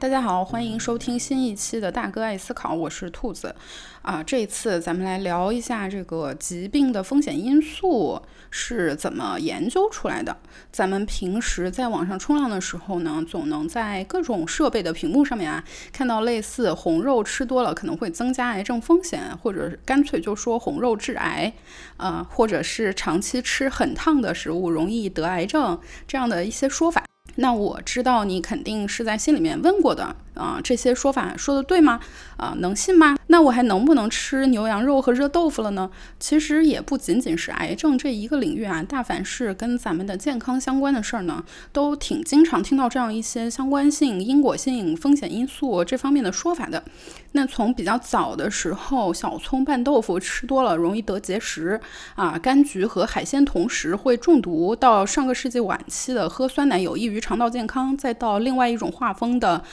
大家好，欢迎收听新一期的大哥爱思考，我是兔子这一次咱们来聊一下这个疾病的风险因素是怎么研究出来的。咱们平时在网上冲浪的时候呢，总能在各种设备的屏幕上面看到类似红肉吃多了可能会增加癌症风险，或者干脆就说红肉致癌或者是长期吃很烫的食物容易得癌症这样的一些说法。那我知道你肯定是在心里面问过的这些说法说的对吗？能信吗？那我还能不能吃牛羊肉和热豆腐了呢？其实也不仅仅是癌症这一个领域大凡是跟咱们的健康相关的事儿呢，都挺经常听到这样一些相关性、因果性、风险因素这方面的说法的。那从比较早的时候，小葱拌豆腐吃多了容易得结石柑橘和海鲜同时会中毒，到上个世纪晚期的喝酸奶有益于肠道健康，再到另外一种画风的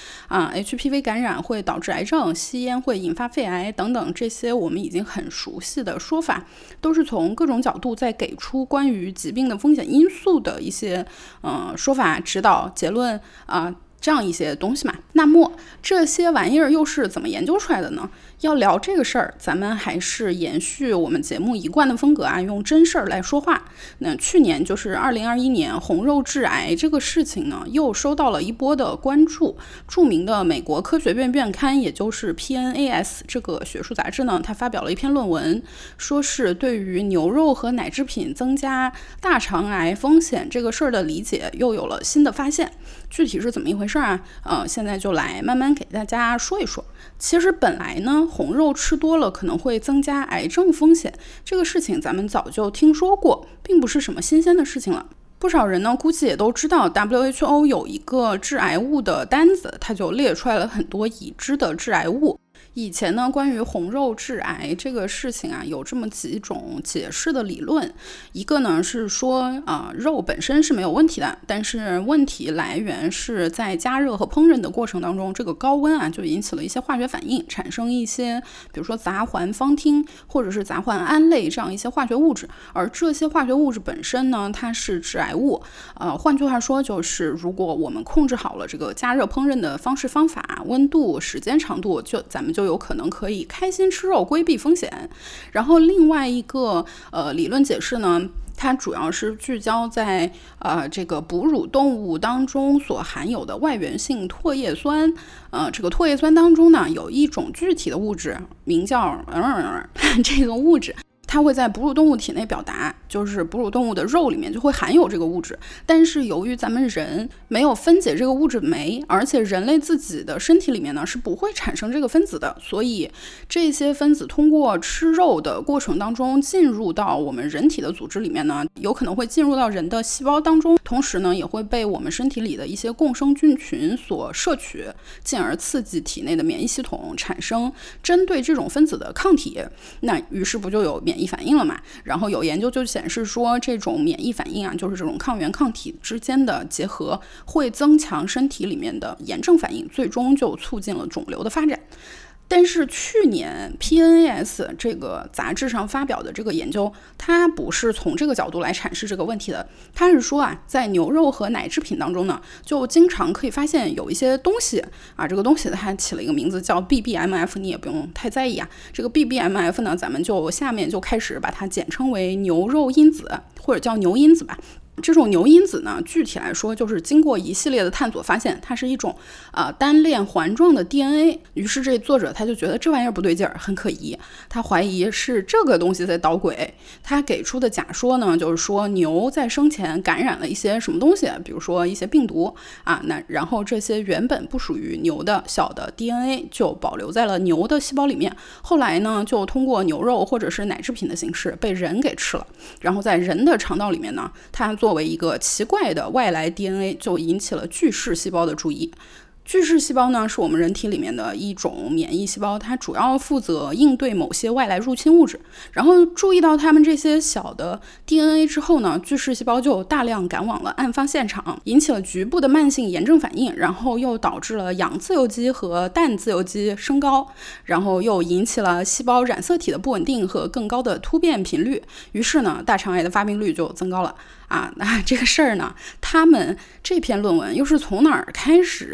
HPV 感染会导致癌症，吸烟会引发肺癌等等，这些我们已经很熟悉的说法，都是从各种角度在给出关于疾病的风险因素的一些说法、指导、结论这样一些东西嘛。那么这些玩意儿又是怎么研究出来的呢？要聊这个事儿，咱们还是延续我们节目一贯的风格用真事儿来说话。那去年就是2021年，红肉致癌这个事情呢，又收到了一波的关注。著名的美国科学院院刊，也就是 PNAS 这个学术杂志呢，它发表了一篇论文，说是对于牛肉和奶制品增加大肠癌风险这个事儿的理解又有了新的发现。具体是怎么一回事现在就来慢慢给大家说一说。其实本来呢，红肉吃多了可能会增加癌症风险，这个事情咱们早就听说过，并不是什么新鲜的事情了。不少人呢估计也都知道 WHO 有一个致癌物的单子，它就列出来了很多已知的致癌物。以前呢，关于红肉致癌这个事情有这么几种解释的理论。一个呢是说肉本身是没有问题的，但是问题来源是在加热和烹饪的过程当中，这个高温就引起了一些化学反应，产生一些比如说杂环芳烃或者是杂环胺类这样一些化学物质，而这些化学物质本身呢，它是致癌物。换句话说，就是如果我们控制好了这个加热烹饪的方式方法、温度、时间长度，咱们就有可能可以开心吃肉，规避风险。然后另外一个理论解释呢，它主要是聚焦在这个哺乳动物当中所含有的外源性唾液酸。这个唾液酸当中呢，有一种具体的物质，名叫这个物质它会在哺乳动物体内表达，就是哺乳动物的肉里面就会含有这个物质，但是由于咱们人没有分解这个物质酶，而且人类自己的身体里面呢是不会产生这个分子的，所以这些分子通过吃肉的过程当中进入到我们人体的组织里面呢，有可能会进入到人的细胞当中，同时呢也会被我们身体里的一些共生菌群所摄取，进而刺激体内的免疫系统产生针对这种分子的抗体。那于是不就有免疫反应了嘛？然后有研究就显示说，这种免疫反应就是这种抗原抗体之间的结合会增强身体里面的炎症反应，最终就促进了肿瘤的发展。但是去年 PNAS 这个杂志上发表的这个研究，它不是从这个角度来阐释这个问题的。它是说在牛肉和奶制品当中呢，就经常可以发现有一些东西这个东西它起了一个名字叫 BBMF， 你也不用太在意这个 BBMF 呢，咱们就下面就开始把它简称为牛肉因子，或者叫牛因子吧。这种牛因子呢，具体来说就是经过一系列的探索发现，它是一种单链环状的 DNA。于是这作者他就觉得这玩意儿不对劲儿，很可疑，他怀疑是这个东西在捣鬼。他给出的假说呢，就是说牛在生前感染了一些什么东西，比如说一些病毒那然后这些原本不属于牛的小的 DNA 就保留在了牛的细胞里面，后来呢就通过牛肉或者是奶制品的形式被人给吃了，然后在人的肠道里面呢，它作为一个奇怪的外来 DNA 就引起了巨噬细胞的注意。巨噬细胞呢，是我们人体里面的一种免疫细胞，它主要负责应对某些外来入侵物质。然后注意到它们这些小的 DNA 之后呢，巨噬细胞就大量赶往了案发现场，引起了局部的慢性炎症反应，然后又导致了氧自由基和氮自由基升高，然后又引起了细胞染色体的不稳定和更高的突变频率。于是呢，大肠癌的发病率就增高了。那这个事儿呢，他们这篇论文又是从哪儿开始，然后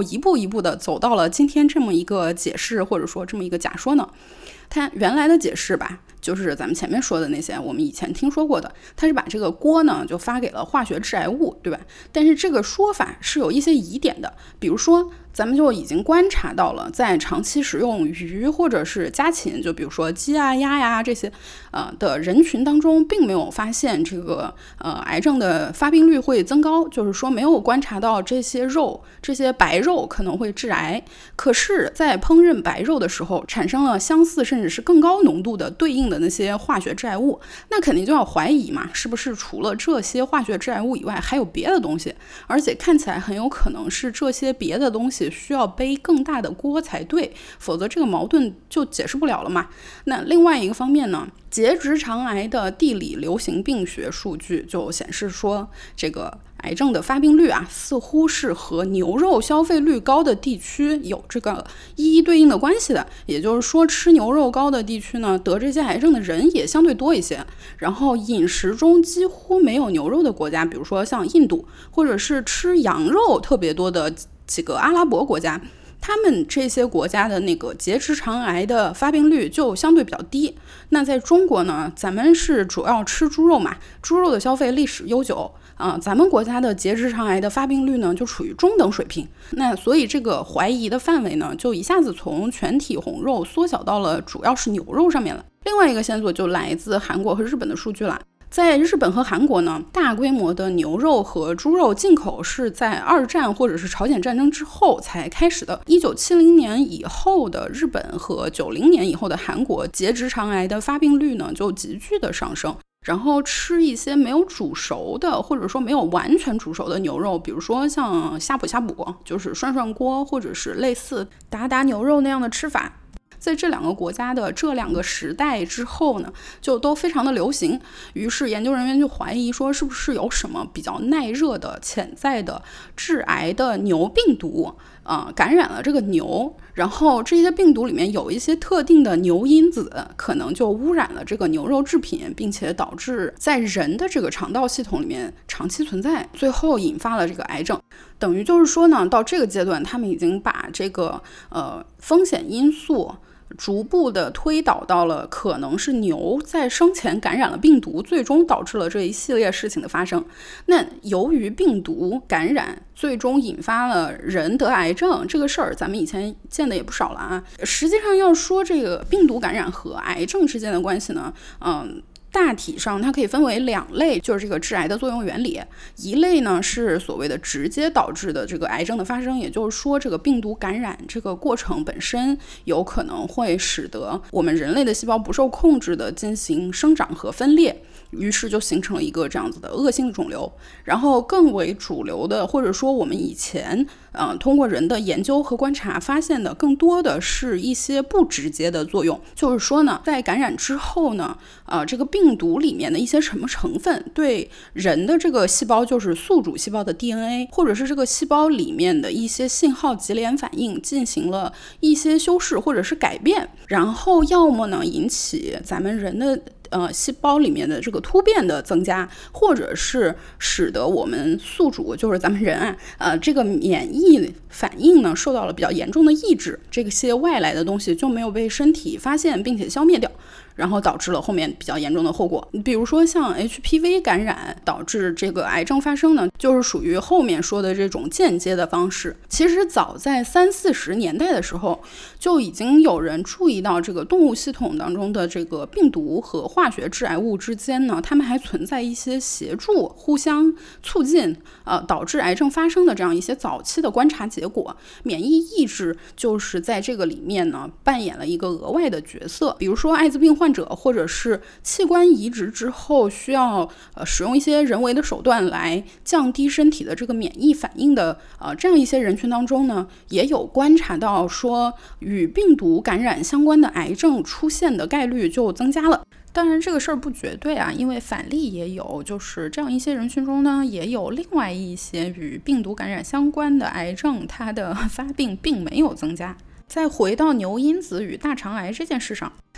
又一步一步的走到了今天这么一个解释，或者说这么一个假说呢？它原来的解释吧，就是咱们前面说的那些我们以前听说过的，它是把这个锅呢就发给了化学致癌物，对吧？但是这个说法是有一些疑点的，比如说咱们就已经观察到了，在长期食用鱼或者是家禽，就比如说鸡啊、鸭呀这些的人群当中，并没有发现这个癌症的发病率会增高，就是说没有观察到这些白肉可能会致癌。可是，在烹饪白肉的时候，产生了相似甚至是更高浓度的对应的那些化学致癌物，那肯定就要怀疑嘛，是不是除了这些化学致癌物以外，还有别的东西？而且看起来很有可能是这些别的东西需要背更大的锅才对，否则这个矛盾就解释不了了嘛。那另外一个方面呢，结直肠癌的地理流行病学数据就显示说，这个癌症的发病率啊，似乎是和牛肉消费率高的地区有这个一一对应的关系的。也就是说，吃牛肉高的地区呢，得这些癌症的人也相对多一些。然后饮食中几乎没有牛肉的国家，比如说像印度，或者是吃羊肉特别多的几个阿拉伯国家，他们这些国家的那个结直肠癌的发病率就相对比较低。那在中国呢，咱们是主要吃猪肉嘛，猪肉的消费历史悠久咱们国家的结直肠癌的发病率呢就处于中等水平。那所以这个怀疑的范围呢，就一下子从全体红肉缩小到了主要是牛肉上面了。另外一个线索就来自韩国和日本的数据了。在日本和韩国呢，大规模的牛肉和猪肉进口是在二战或者是朝鲜战争之后才开始的。1970年以后的日本和90年以后的韩国，结直肠癌的发病率呢就急剧的上升。然后吃一些没有煮熟的，或者说没有完全煮熟的牛肉，比如说像呷哺，就是涮锅，或者是类似打牛肉那样的吃法，在这两个国家的这两个时代之后呢，就都非常的流行。于是研究人员就怀疑说，是不是有什么比较耐热的潜在的致癌的牛病毒感染了这个牛，然后这些病毒里面有一些特定的牛因子，可能就污染了这个牛肉制品，并且导致在人的这个肠道系统里面长期存在，最后引发了这个癌症。等于就是说呢，到这个阶段，他们已经把这个风险因素逐步的推导到了可能是牛在生前感染了病毒，最终导致了这一系列事情的发生。那由于病毒感染最终引发了人得癌症这个事儿，咱们以前见的也不少了啊。实际上要说这个病毒感染和癌症之间的关系呢，大体上它可以分为两类，就是这个致癌的作用原理。一类呢是所谓的直接导致的这个癌症的发生，也就是说这个病毒感染这个过程本身有可能会使得我们人类的细胞不受控制的进行生长和分裂，于是就形成了一个这样子的恶性的肿瘤。然后更为主流的，或者说我们以前通过人的研究和观察发现的，更多的是一些不直接的作用。就是说呢，在感染之后呢，这个病毒里面的一些什么成分对人的这个细胞，就是宿主细胞的 DNA， 或者是这个细胞里面的一些信号级联反应进行了一些修饰或者是改变，然后要么呢引起咱们人的细胞里面的这个突变的增加，或者是使得我们宿主，就是咱们人这个免疫反应呢受到了比较严重的抑制，这些外来的东西就没有被身体发现并且消灭掉，然后导致了后面比较严重的后果。比如说像 HPV 感染导致这个癌症发生呢，就是属于后面说的这种间接的方式。其实早在30-40年代的时候，就已经有人注意到这个动物系统当中的这个病毒和化学致癌物之间呢，它们还存在一些协助、互相促进导致癌症发生的这样一些早期的观察结果。免疫抑制就是在这个里面呢扮演了一个额外的角色。比如说艾滋病患者，或者是器官移植之后需要使用一些人为的手段来降低身体的这个免疫反应的这样一些人群当中呢，也有观察到说与病毒感染相关的癌症出现的概率就增加了。当然这个事儿不绝对啊，因为反例也有，就是这样一些人群中呢，也有另外一些与病毒感染相关的癌症，它的发病并没有增加。再回到牛因子与大肠癌这件事上，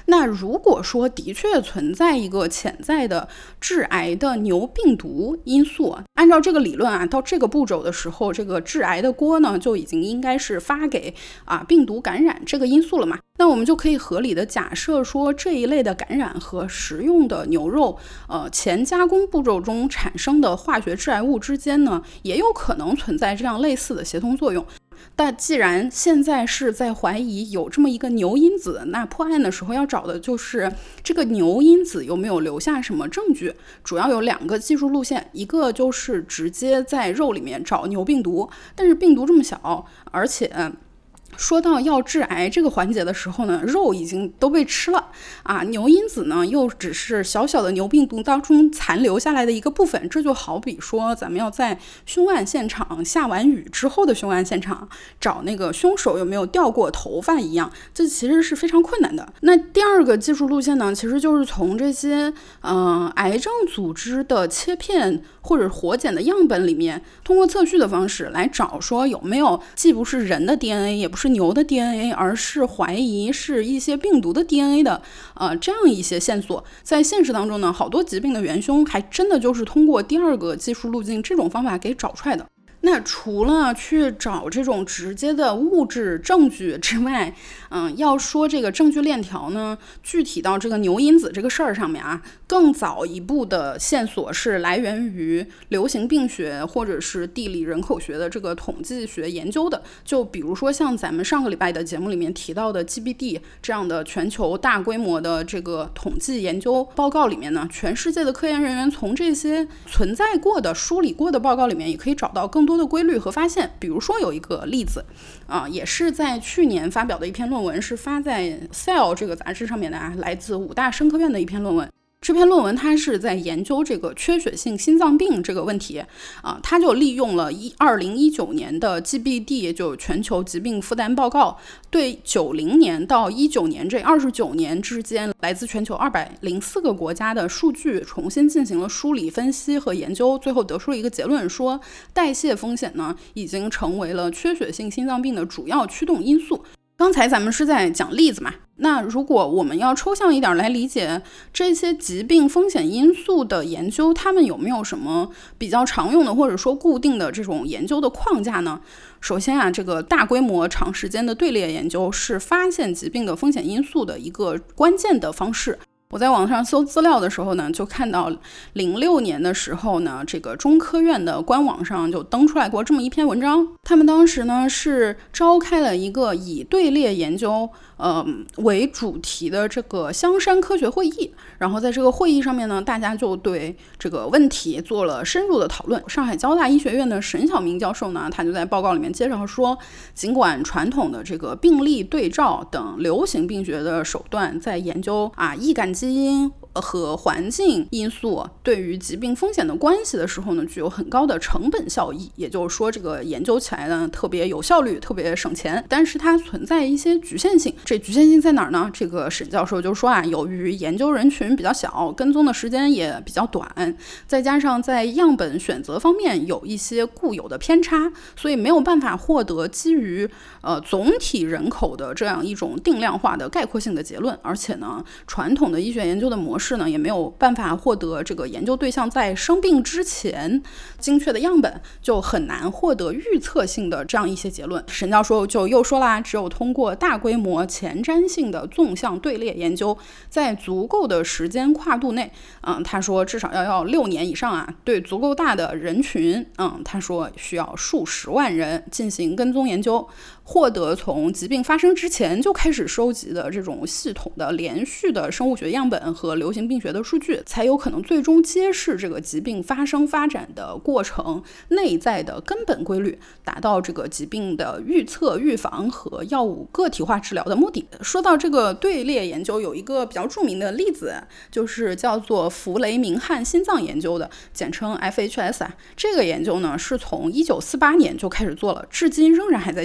那如果说的确存在一个潜在的致癌的牛病毒因素，按照这个理论啊，到这个步骤的时候，这个致癌的锅呢就已经应该是发给病毒感染这个因素了嘛。那我们就可以合理的假设说，这一类的感染和食用的牛肉前加工步骤中产生的化学致癌物之间呢，也有可能存在这样类似的协同作用。但既然现在是在怀疑有这么一个牛因子，那破案的时候要找的就是这个牛因子有没有留下什么证据。主要有2个技术路线，一个就是直接在肉里面找牛病毒，但是病毒这么小，而且说到要致癌这个环节的时候呢，肉已经都被吃了牛因子呢又只是小小的牛病毒当中残留下来的一个部分。这就好比说咱们要在凶案现场下完雨之后的凶案现场找那个凶手有没有掉过头发一样，这其实是非常困难的。那第2个技术路线呢，其实就是从这些癌症组织的切片或者活检的样本里面，通过测序的方式来找说有没有既不是人的 DNA 也不是牛的 DNA， 而是怀疑是一些病毒的 DNA 的这样一些线索。在现实当中呢，好多疾病的元凶还真的就是通过第2个技术路径这种方法给找出来的。那除了去找这种直接的物质证据之外，要说这个证据链条呢，具体到这个牛因子这个事儿上面更早一步的线索是来源于流行病学或者是地理人口学的这个统计学研究的。就比如说像咱们上个礼拜的节目里面提到的 GBD 这样的全球大规模的这个统计研究报告里面呢，全世界的科研人员从这些存在过的梳理过的报告里面也可以找到更多的规律和发现。比如说有一个例子也是在去年发表的一篇论文，是发在 Cell 这个杂志上面的来自武大生科院的一篇论文。这篇论文它是在研究这个缺血性心脏病这个问题它就利用了2019年的 GBD 就全球疾病负担报告，对90年到19年这29年之间来自全球204个国家的数据重新进行了梳理分析和研究，最后得出了一个结论，说代谢风险呢已经成为了缺血性心脏病的主要驱动因素。刚才咱们是在讲例子嘛，那如果我们要抽象一点来理解这些疾病风险因素的研究，他们有没有什么比较常用的或者说固定的这种研究的框架呢？首先这个大规模长时间的队列研究是发现疾病的风险因素的一个关键的方式。我在网上搜资料的时候呢，就看到06年的时候呢，这个中科院的官网上就登出来过这么一篇文章。他们当时呢是召开了一个以队列研究为主题的这个香山科学会议，然后在这个会议上面呢，大家就对这个问题做了深入的讨论。上海交大医学院的沈晓明教授呢，他就在报告里面介绍说，尽管传统的这个病例对照等流行病学的手段在研究易感基因和环境因素对于疾病风险的关系的时候呢，具有很高的成本效益，也就是说这个研究起来呢特别有效率，特别省钱，但是它存在一些局限性。这局限性在哪儿呢？这个沈教授就说由于研究人群比较小，跟踪的时间也比较短，再加上在样本选择方面有一些固有的偏差，所以没有办法获得基于总体人口的这样一种定量化的概括性的结论。而且呢，传统的医学研究的模式呢，也没有办法获得这个研究对象在生病之前精确的样本，就很难获得预测性的这样一些结论。沈教授就又说啦，只有通过大规模前瞻性的纵向队列研究，在足够的时间跨度内他说至少要6年以上对足够大的人群他说需要数十万人进行跟踪研究，获得从疾病发生之前就开始收集的这种系统的连续的生物学样本和流行病学的数据，才有可能最终揭示这个疾病发生发展的过程内在的根本规律，达到这个疾病的预测、预防和药物个体化治疗的目的。说到这个队列研究，有一个比较著名的例子，就是叫做弗雷明汉心脏研究的，简称 FHS 这个研究呢是从1948年就开始做了，至今仍然还在进行当中。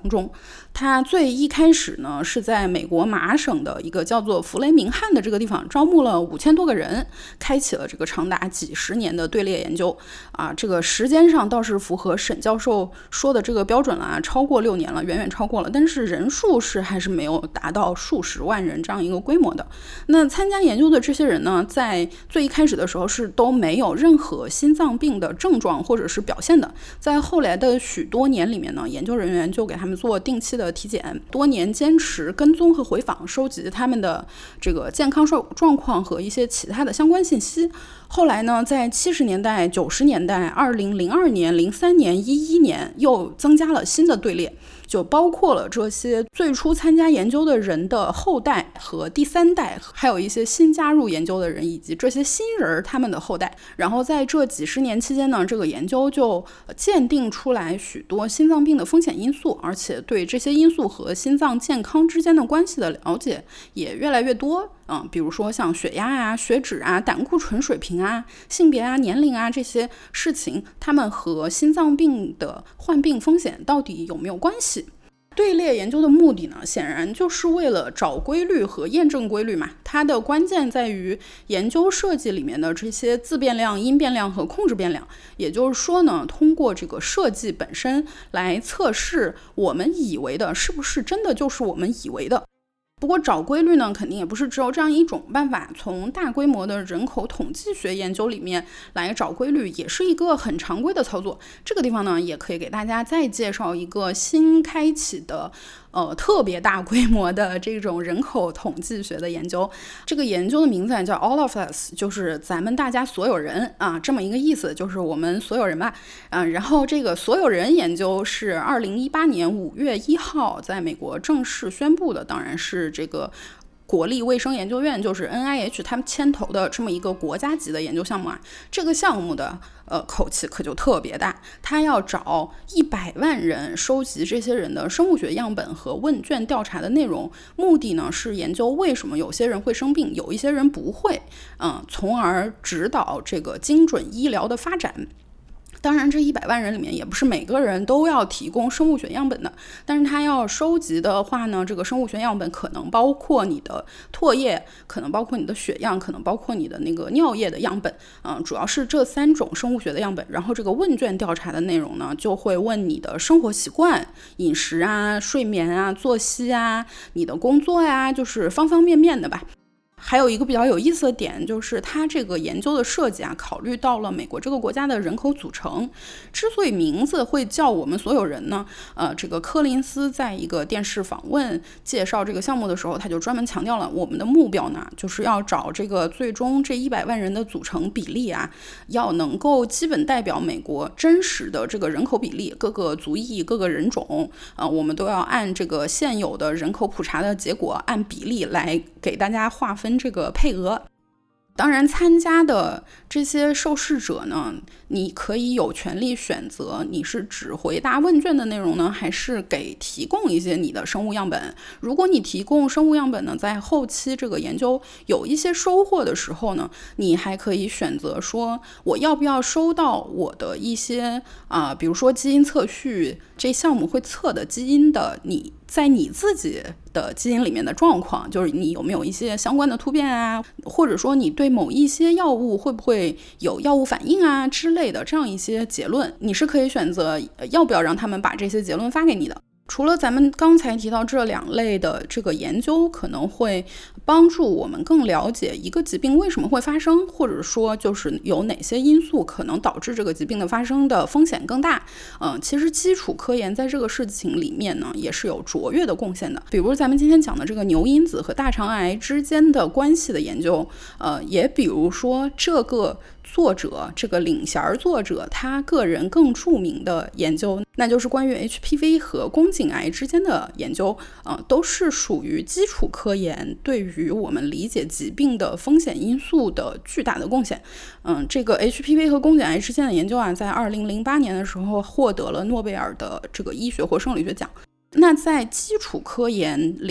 中。它最一开始呢是在美国麻省的一个叫做弗雷明汉的这个地方招募了5000多个人，开启了这个长达几十年的队列研究这个时间上倒是符合沈教授说的这个标准了超过6年了，远远超过了，但是人数还是没有达到数十万人这样一个规模的。那参加研究的这些人呢，在最一开始的时候是都没有任何心脏病的症状或者是表现的，在后来的许多年里面呢，研究人员就给他们做定期的体检，多年坚持跟踪和回访，收集他们的这个健康状况和一些其他的相关信息。后来呢，在70年代、90年代、2002年、03年、11年又增加了新的队列，就包括了这些最初参加研究的人的后代和第3代，还有一些新加入研究的人以及这些新人他们的后代。然后在这几十年期间呢，这个研究就鉴定出来许多心脏病的风险因素，而且对这些因素和心脏健康之间的关系的了解也越来越多。比如说像血压血脂胆固醇水平性别年龄这些事情，它们和心脏病的患病风险到底有没有关系？队列研究的目的呢，显然就是为了找规律和验证规律嘛。它的关键在于研究设计里面的这些自变量、因变量和控制变量。也就是说呢，通过这个设计本身来测试我们以为的是不是真的就是我们以为的。不过找规律呢，肯定也不是只有这样一种办法。从大规模的人口统计学研究里面来找规律，也是一个很常规的操作。这个地方呢，也可以给大家再介绍一个新开启的特别大规模的这种人口统计学的研究。这个研究的名字叫 All of Us， 就是咱们大家所有人这么一个意思，就是我们所有人吧。然后这个所有人研究是2018年5月1号在美国正式宣布的，当然是这个国立卫生研究院，就是 NIH 他们牵头的这么一个国家级的研究项目这个项目的口气可就特别大，他要找100万人，收集这些人的生物学样本和问卷调查的内容，目的呢是研究为什么有些人会生病，有一些人不会，从而指导这个精准医疗的发展。当然这100万人里面也不是每个人都要提供生物学样本的，但是他要收集的话呢，这个生物学样本可能包括你的唾液，可能包括你的血样，可能包括你的那个尿液的样本，主要是这3种生物学的样本。然后这个问卷调查的内容呢，就会问你的生活习惯、饮食睡眠作息你的工作就是方方面面的吧。还有一个比较有意思的点，就是它这个研究的设计考虑到了美国这个国家的人口组成。之所以名字会叫我们所有人呢，这个柯林斯在一个电视访问介绍这个项目的时候，他就专门强调了我们的目标呢，就是要找这个最终这100万人的组成比例要能够基本代表美国真实的这个人口比例，各个族裔、各个人种，我们都要按这个现有的人口普查的结果按比例来给大家划分这个配额。当然参加的这些受试者呢，你可以有权利选择你是只回答问卷的内容呢，还是给提供一些你的生物样本。如果你提供生物样本呢，在后期这个研究有一些收获的时候呢，你还可以选择说我要不要收到我的一些比如说基因测序，这项目会测的基因的你在你自己的基因里面的状况，就是你有没有一些相关的突变或者说你对某一些药物会不会有药物反应之类的，这样一些结论，你是可以选择要不要让他们把这些结论发给你的。除了咱们刚才提到这2类的这个研究可能会帮助我们更了解一个疾病为什么会发生，或者说就是有哪些因素可能导致这个疾病的发生的风险更大，其实基础科研在这个事情里面呢也是有卓越的贡献的。比如咱们今天讲的这个牛因子和大肠癌之间的关系的研究，也比如说这个作者，这个领衔作者他个人更著名的研究，那就是关于 HPV 和宫颈癌之间的研究，都是属于基础科研对于我们理解疾病的风险因素的巨大的贡献。这个 HPV 和宫颈癌之间的研究在2008年的时候获得了诺贝尔的这个医学或生理学奖。那在基础科研领域，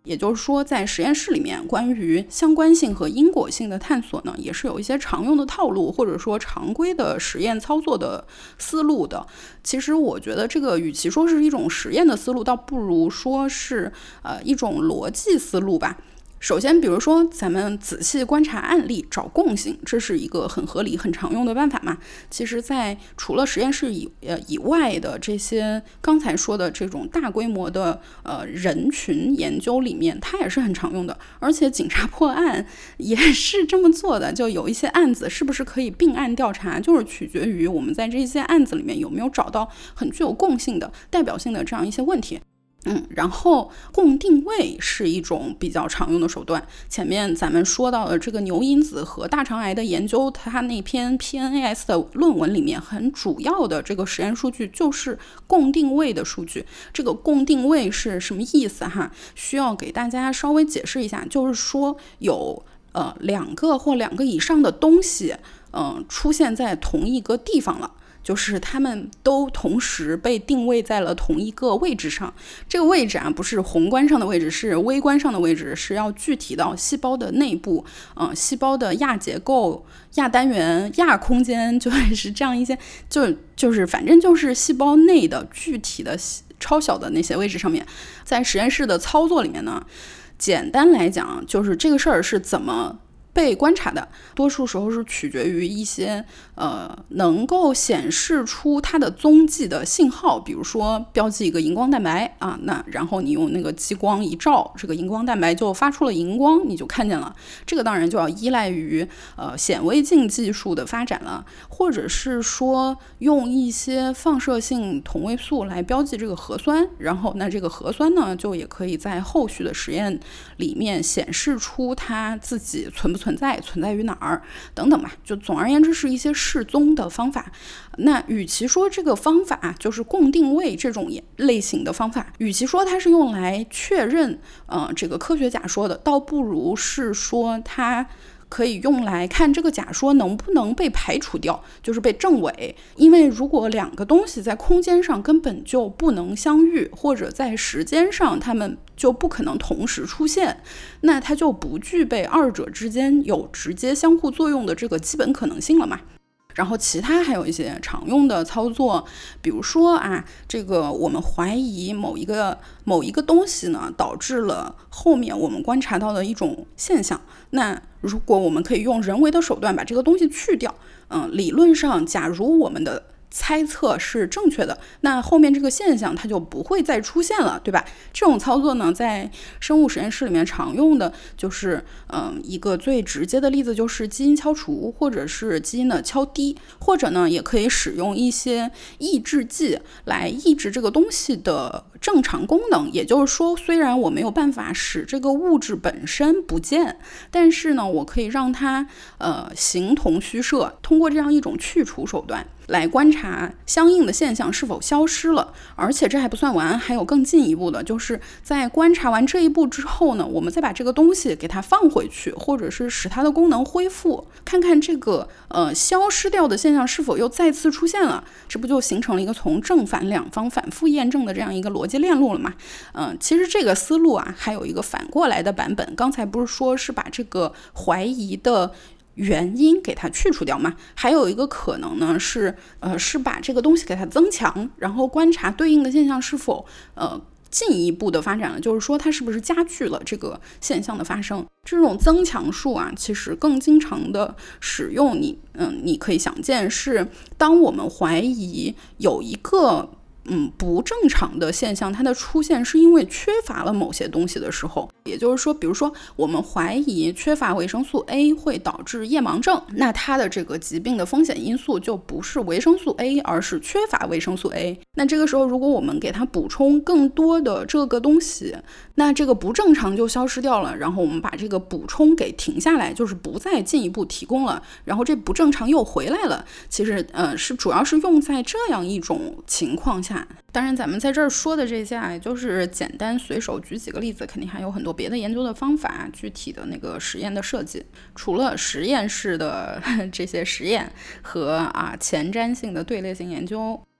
也就是说，在实验室里面，关于相关性和因果性的探索呢，也是有一些常用的套路，或者说常规的实验操作的思路的。其实我觉得这个与其说是一种实验的思路，倒不如说是一种逻辑思路吧。首先，比如说咱们仔细观察案例，找共性，这是一个很合理、很常用的办法嘛。其实在除了实验室以外的这些刚才说的这种大规模的人群研究里面，它也是很常用的。而且警察破案也是这么做的，就有一些案子是不是可以并案调查，就是取决于我们在这些案子里面有没有找到很具有共性的、代表性的这样一些问题。然后共定位是一种比较常用的手段。前面咱们说到的这个牛因子和大肠癌的研究，它那篇 PNAS 的论文里面很主要的这个实验数据就是共定位的数据。这个共定位是什么意思哈？需要给大家稍微解释一下，就是说有两个或两个以上的东西出现在同一个地方了。就是它们都同时被定位在了同一个位置上，这个位置啊不是宏观上的位置，是微观上的位置，是要具体到细胞的内部，细胞的亚结构、亚单元、亚空间，就是这样一些，就是反正就是细胞内的具体的超小的那些位置上面。在实验室的操作里面呢，简单来讲就是这个事儿是怎么被观察的，多数时候是取决于一些能够显示出它的踪迹的信号，比如说标记一个荧光蛋白啊，那然后你用那个激光一照，这个荧光蛋白就发出了荧光，你就看见了。这个当然就要依赖于显微镜技术的发展了，或者是说用一些放射性同位素来标记这个核酸，然后那这个核酸呢就也可以在后续的实验里面显示出它自己存在于哪儿等等吧。就总而言之是一些示踪的方法。那与其说这个方法就是共定位这种类型的方法，与其说它是用来确认这个科学假说的，倒不如是说它可以用来看这个假说能不能被排除掉，就是被证伪。因为如果两个东西在空间上根本就不能相遇，或者在时间上它们就不可能同时出现，那它就不具备二者之间有直接相互作用的这个基本可能性了嘛。然后其他还有一些常用的操作，比如说这个我们怀疑某一个东西呢导致了后面我们观察到的一种现象，那如果我们可以用人为的手段把这个东西去掉，理论上假如我们的猜测是正确的，那后面这个现象它就不会再出现了，对吧？这种操作呢，在生物实验室里面常用的就是一个最直接的例子就是基因敲除，或者是基因的敲低，或者呢也可以使用一些抑制剂来抑制这个东西的正常功能。也就是说，虽然我没有办法使这个物质本身不见，但是呢我可以让它形同虚设，通过这样一种去除手段来观察相应的现象是否消失了。而且这还不算完，还有更进一步的，就是在观察完这一步之后呢，我们再把这个东西给它放回去，或者是使它的功能恢复，看看这个消失掉的现象是否又再次出现了。这不就形成了一个从正反两方反复验证的这样一个逻辑链路了嘛？其实这个思路还有一个反过来的版本。刚才不是说是把这个怀疑的原因给它去除掉嘛？还有一个可能呢是把这个东西给它增强，然后观察对应的现象是否进一步的发展了，就是说它是不是加剧了这个现象的发生。这种增强术其实更经常的使用，你可以想见是当我们怀疑有一个不正常的现象，它的出现是因为缺乏了某些东西的时候，也就是说，比如说我们怀疑缺乏维生素 A 会导致夜盲症，那它的这个疾病的风险因素就不是维生素 A， 而是缺乏维生素 A。 那这个时候如果我们给它补充更多的这个东西，那这个不正常就消失掉了，然后我们把这个补充给停下来，就是不再进一步提供了，然后这不正常又回来了。其实是主要是用在这样一种情况下。当然咱们在这儿说的这些也就是简单随手举几个例子，肯定还有很多别的研究的方法，具体的那个实验的设计，除了实验室的这些实验和前瞻性的队列性研究，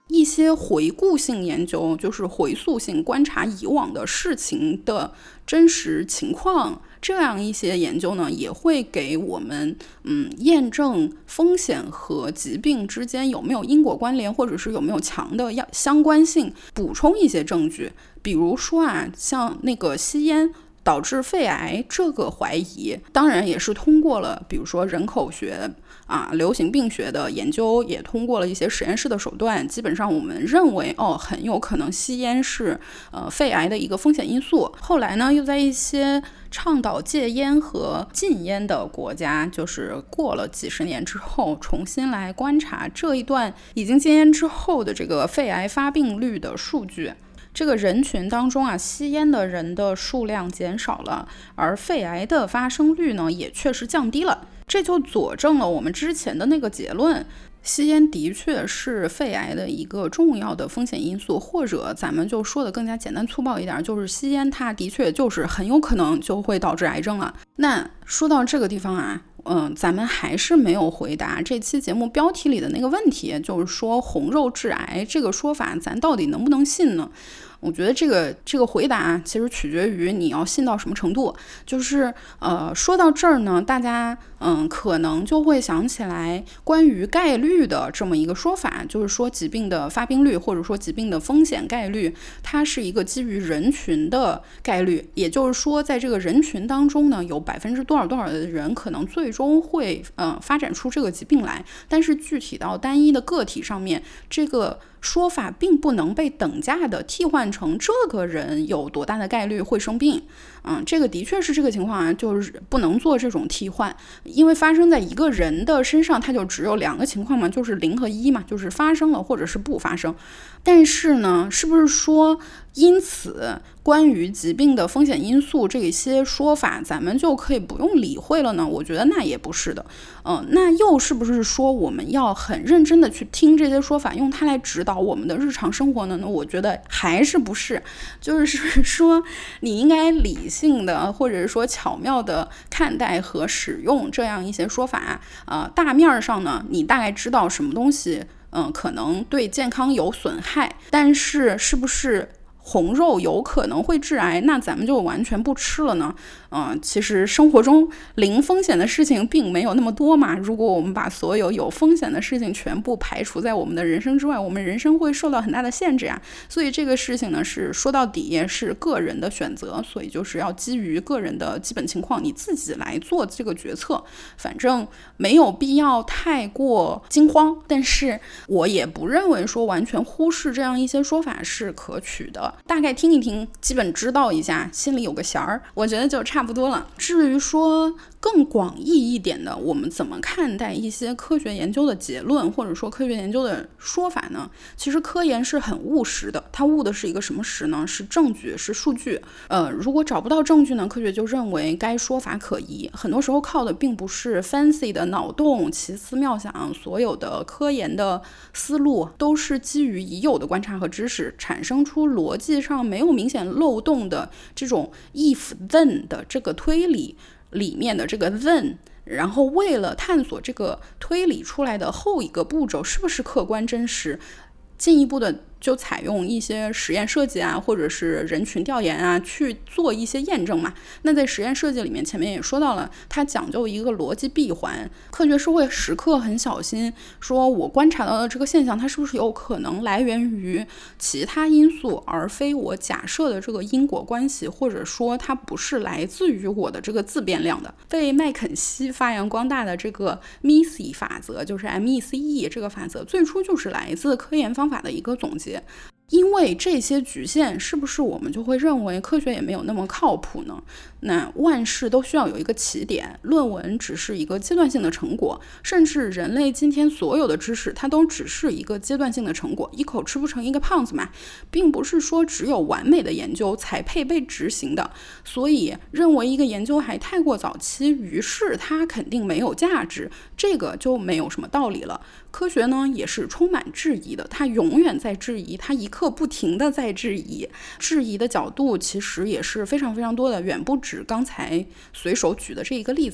一些回顾性研究，就是回溯性观察以往的事情的真实情况，这样一些研究呢，也会给我们验证风险和疾病之间有没有因果关联，或者是有没有强的相关性，补充一些证据。比如说像那个吸烟导致肺癌这个怀疑，当然也是通过了比如说人口学流行病学的研究，也通过了一些实验室的手段，基本上我们认为很有可能吸烟是肺癌的一个风险因素。后来呢，又在一些倡导戒烟和禁烟的国家，就是过了几十年之后，重新来观察这一段已经戒烟之后的这个肺癌发病率的数据。这个人群当中吸烟的人的数量减少了，而肺癌的发生率呢也确实降低了，这就佐证了我们之前的那个结论，吸烟的确是肺癌的一个重要的风险因素，或者咱们就说的更加简单粗暴一点，就是吸烟它的确就是很有可能就会导致癌症了。那说到这个地方咱们还是没有回答这期节目标题里的那个问题，就是说红肉致癌这个说法咱到底能不能信呢？我觉得这个回答其实取决于你要信到什么程度。就是说到这儿呢，大家可能就会想起来关于概率的这么一个说法，就是说疾病的发病率或者说疾病的风险概率，它是一个基于人群的概率，也就是说在这个人群当中呢，有多少的人可能最终会发展出这个疾病来，但是具体到单一的个体上面，这个说法并不能被等价的替换成这个人有多大的概率会生病。这个的确是这个情况就是不能做这种替换，因为发生在一个人的身上，它就只有两个情况嘛，就是0和1嘛，就是发生了或者是不发生。但是呢，是不是说因此关于疾病的风险因素这些说法咱们就可以不用理会了呢？我觉得那也不是的。那又是不是说我们要很认真的去听这些说法，用它来指导我们的日常生活呢？我觉得还是不是，就是说你应该理性的或者说巧妙的看待和使用这样一些说法。大面上呢，你大概知道什么东西可能对健康有损害，但是是不是红肉有可能会致癌，那咱们就完全不吃了呢？其实生活中零风险的事情并没有那么多嘛。如果我们把所有有风险的事情全部排除在我们的人生之外，我们人生会受到很大的限制所以这个事情呢，是说到底是个人的选择，所以就是要基于个人的基本情况，你自己来做这个决策。反正没有必要太过惊慌，但是我也不认为说完全忽视这样一些说法是可取的。大概听一听，基本知道一下，心里有个弦儿，我觉得就差不多了。至于说更广义一点的，我们怎么看待一些科学研究的结论，或者说科学研究的说法呢？其实科研是很务实的，它务的是一个什么实呢？是证据，是数据。如果找不到证据呢，科学就认为该说法可疑。很多时候靠的并不是 fancy 的脑洞、奇思妙想，所有的科研的思路都是基于已有的观察和知识，产生出逻辑上没有明显漏洞的这种 if then 的这个推理里面的这个 then， 然后为了探索这个推理出来的后一个步骤是不是客观真实，进一步的就采用一些实验设计或者是人群调研去做一些验证嘛。那在实验设计里面，前面也说到了，它讲究一个逻辑闭环。科学是会时刻很小心，说我观察到的这个现象，它是不是有可能来源于其他因素，而非我假设的这个因果关系，或者说它不是来自于我的这个自变量的。被麦肯锡发扬光大的这个 MECE 法则，就是 MECE 这个法则，最初就是来自科研方法的一个总结。因为这些局限，是不是我们就会认为科学也没有那么靠谱呢？那万事都需要有一个起点，论文只是一个阶段性的成果，甚至人类今天所有的知识，它都只是一个阶段性的成果，一口吃不成一个胖子嘛，并不是说只有完美的研究才配被执行的。所以认为一个研究还太过早期，于是它肯定没有价值，这个就没有什么道理了。科学呢也是充满质疑的，它永远在质疑，它一刻不停的在质疑。质疑的角度其实也是非常非常多的，远不止刚才随手举的这一个例子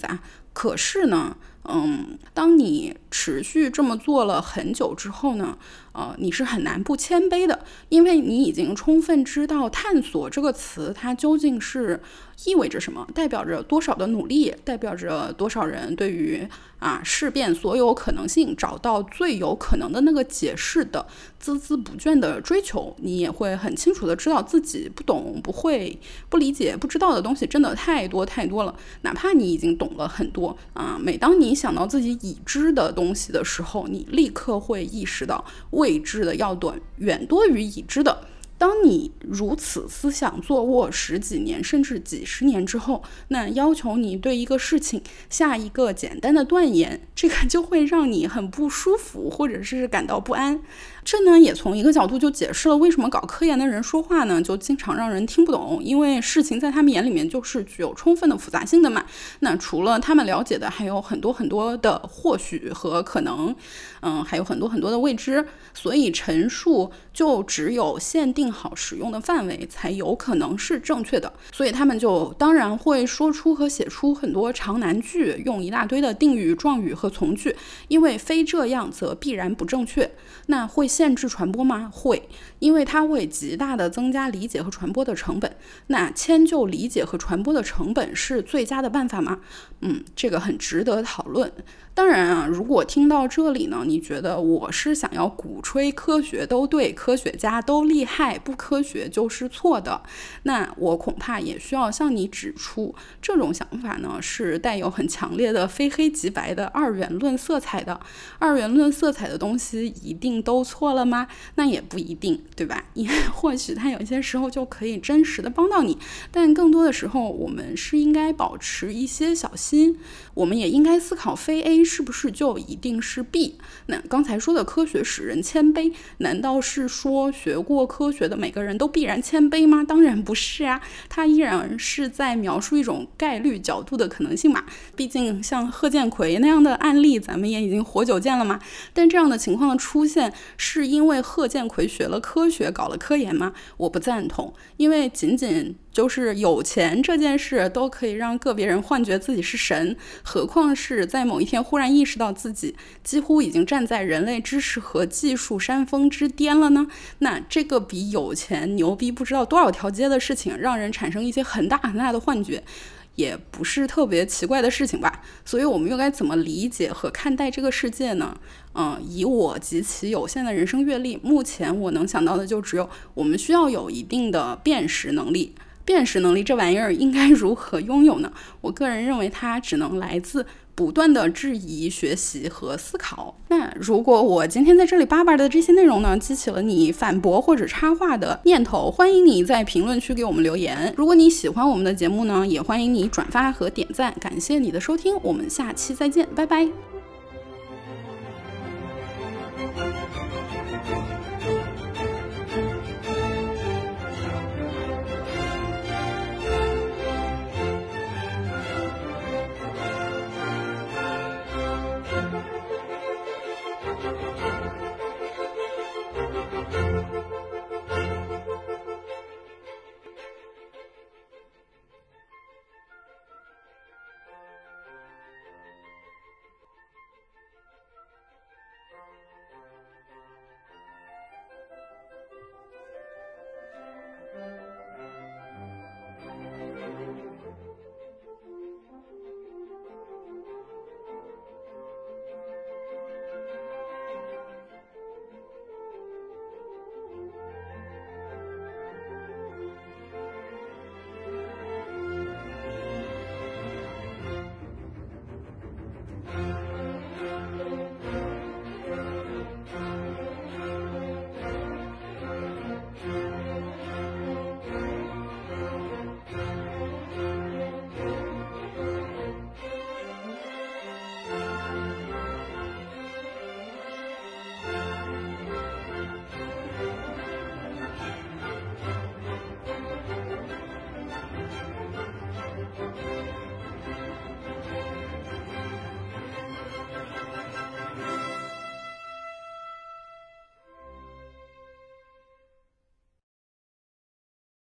可是呢，当你持续这么做了很久之后呢，你是很难不谦卑的，因为你已经充分知道探索这个词它究竟是意味着什么，代表着多少的努力，代表着多少人对于试遍所有可能性，找到最有可能的那个解释的孜孜不倦的追求。你也会很清楚的知道自己不懂、不会、不理解、不知道的东西真的太多太多了，哪怕你已经懂了很多每当你想到自己已知的东西的时候，你立刻会意识到未知的要远多于已知的。当你如此思想坐卧10几年甚至几十年之后，那要求你对一个事情下一个简单的断言，这个就会让你很不舒服，或者是感到不安。这呢也从一个角度就解释了为什么搞科研的人说话呢就经常让人听不懂，因为事情在他们眼里面就是具有充分的复杂性的嘛。那除了他们了解的还有很多很多的或许和可能，还有很多很多的未知，所以陈述就只有限定好使用的范围才有可能是正确的。所以他们就当然会说出和写出很多长难句，用一大堆的定语、状语和从句，因为非这样则必然不正确。那会限制传播吗？会，因为它会极大的增加理解和传播的成本。那迁就理解和传播的成本是最佳的办法吗？这个很值得讨论。当然如果听到这里呢，你觉得我是想要鼓吹科学都对，科学家都厉害，不科学就是错的，那我恐怕也需要向你指出，这种想法呢是带有很强烈的非黑即白的二元论色彩的。二元论色彩的东西一定都错了吗？那也不一定，对吧？因为或许它有些时候就可以真实的帮到你，但更多的时候我们是应该保持一些小心，我们也应该思考非 A 是不是就一定是 B。 那刚才说的科学使人谦卑，难道是说学过科学的每个人都必然谦卑吗？当然不是啊，它依然是在描述一种概率角度的可能性嘛。毕竟像贺建奎那样的案例咱们也已经活久见了嘛。但这样的情况的出现是因为贺建奎学了科学搞了科研吗？我不赞同，因为仅仅就是有钱这件事都可以让个别人幻觉自己是神，何况是在某一天忽然意识到自己几乎已经站在人类知识和技术山峰之巅了呢？那这个比有钱牛逼不知道多少条街的事情让人产生一些很大很大的幻觉，也不是特别奇怪的事情吧。所以我们又该怎么理解和看待这个世界呢？以我极其有限的人生阅历，目前我能想到的就只有我们需要有一定的辨识能力。辨识能力这玩意儿应该如何拥有呢？我个人认为它只能来自不断的质疑、学习和思考。那如果我今天在这里叭叭的这些内容呢，激起了你反驳或者插话的念头，欢迎你在评论区给我们留言。如果你喜欢我们的节目呢，也欢迎你转发和点赞。感谢你的收听，我们下期再见，拜拜。